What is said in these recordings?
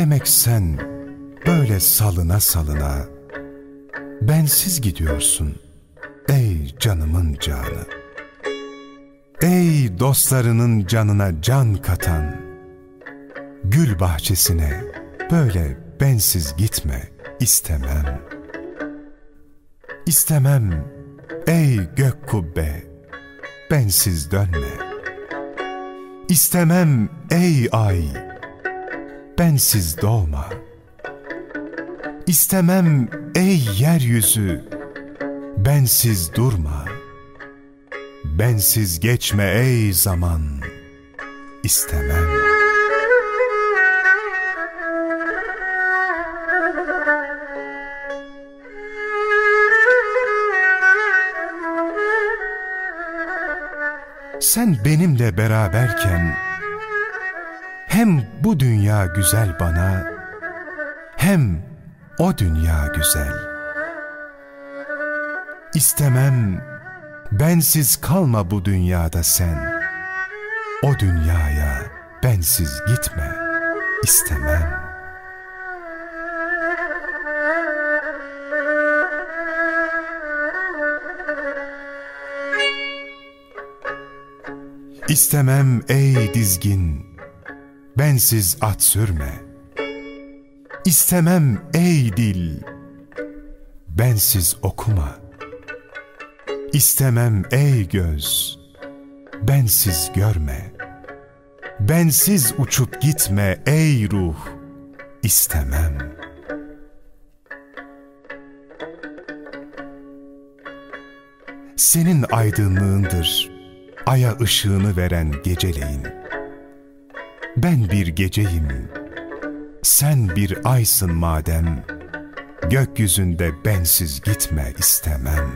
Demek sen böyle salına salına bensiz gidiyorsun ey canımın canı. Ey dostlarının canına can katan, gül bahçesine böyle bensiz gitme istemem. İstemem ey gök kubbe, bensiz dönme. İstemem ey ay, bensiz doğma. İstemem ey yeryüzü, bensiz durma. Bensiz geçme ey zaman, istemem. Sen benimle beraberken hem bu dünya güzel bana, hem o dünya güzel. İstemem bensiz kalma bu dünyada sen. O dünyaya bensiz gitme, istemem. İstemem ey dizgin, bensiz at sürme. İstemem ey dil, bensiz okuma. İstemem ey göz, bensiz görme. Bensiz uçup gitme ey ruh, istemem. Senin aydınlığındır aya ışığını veren geceleyin. Ben bir geceyim, sen bir aysın madem, gökyüzünde bensiz gitme istemem.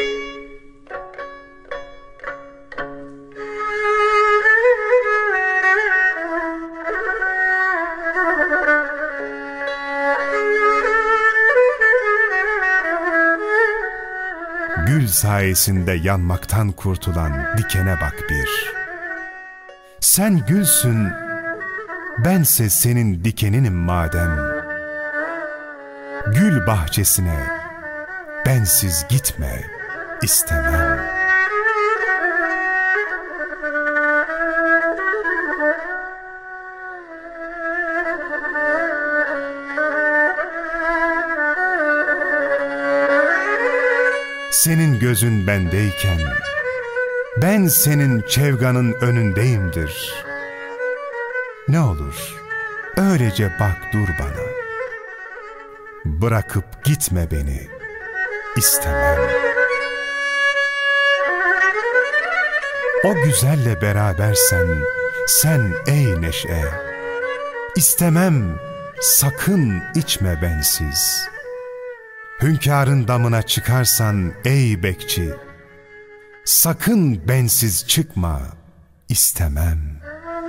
Gül sayesinde yanmaktan kurtulan dikene bak bir. Sen gülsün, bense senin dikeninim madem. Gül bahçesine bensiz gitme istemem. Senin gözün bendeyken, ben senin çevganın önündeyimdir. Ne olur, öylece bak dur bana. Bırakıp gitme beni, istemem. O güzelle berabersen, sen ey neşe. İstemem, sakın içme bensiz. Hünkârın damına çıkarsan ey bekçi, sakın bensiz çıkma, istemem.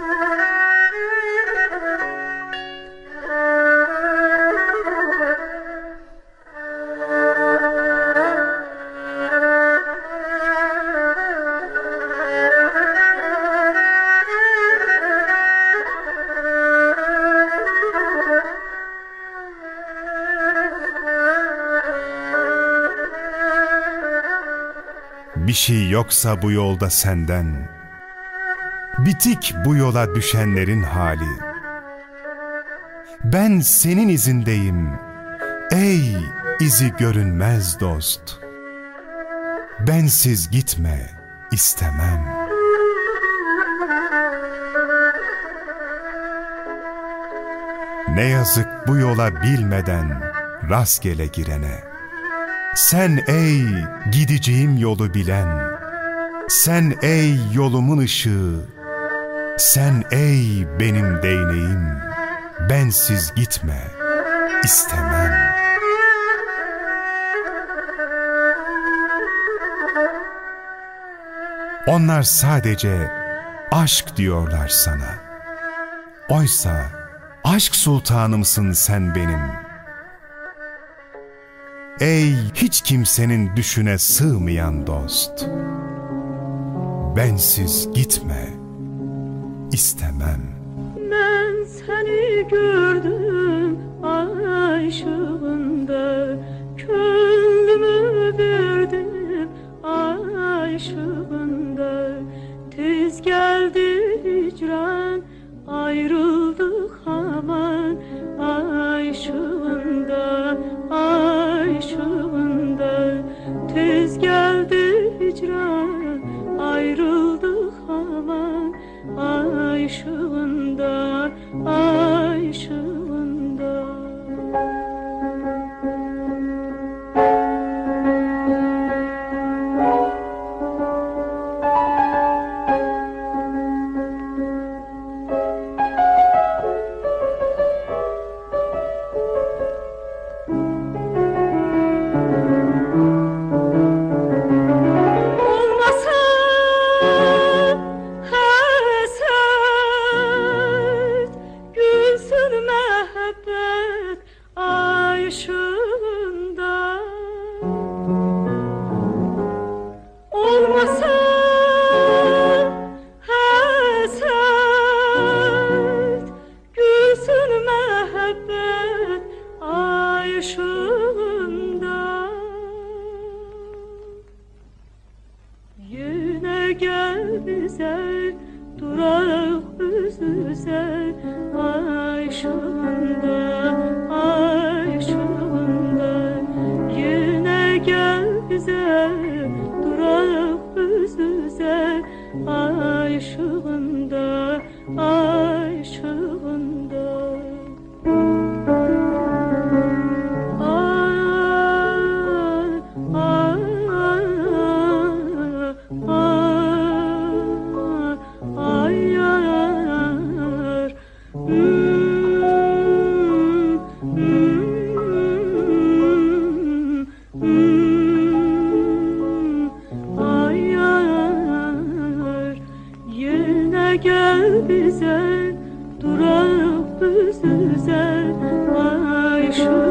Bir şey yoksa bu yolda senden, bitik bu yola düşenlerin hali. Ben senin izindeyim, ey izi görünmez dost. Bensiz gitme, istemem. Ne yazık bu yola bilmeden rastgele girene. Sen ey gideceğim yolu bilen, sen ey yolumun ışığı, sen ey benim değneğim, bensiz gitme, istemem. Onlar sadece aşk diyorlar sana. Oysa aşk sultanımsın sen benim. Ey hiç kimsenin düşüne sığmayan dost, bensiz gitme, istemem. Ben seni gördüm ışığında gönlümü verdim ay ışığında. Tez geldi hicran, ayrıldık aman ay ışığında, ay ışığında. Tez geldi hicran, ayrıldık aman ay ışığında, ay ışığında. Olmasa haset, gülsün mehabbet ay ışığında. Yine gel bize durak yüz yüze ay ışığında, ay ışığında. Yine gel bize durak yüz yüze ay ışığında, ay ışığında. Ay, ay, ay, ay, yar. Ay yar, yine gel bize durak yüz yüze ay ışığında.